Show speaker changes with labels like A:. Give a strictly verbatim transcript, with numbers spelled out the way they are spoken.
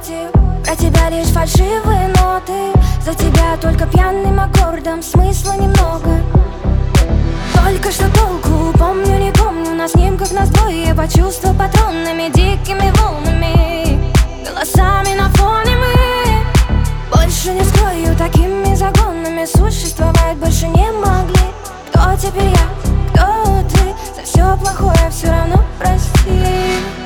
A: напротив. Про тебя лишь фальшивые ноты, за тебя только пьяным аккордом, смысла немного. Только что толку, помню, не помню, на снимках нас двое, почувства патронными, дикими волнами, голосами на фоне мы. Больше не скрою, такими загонами существовать больше не могли. Кто теперь я, кто ты, за все плохое все равно прости.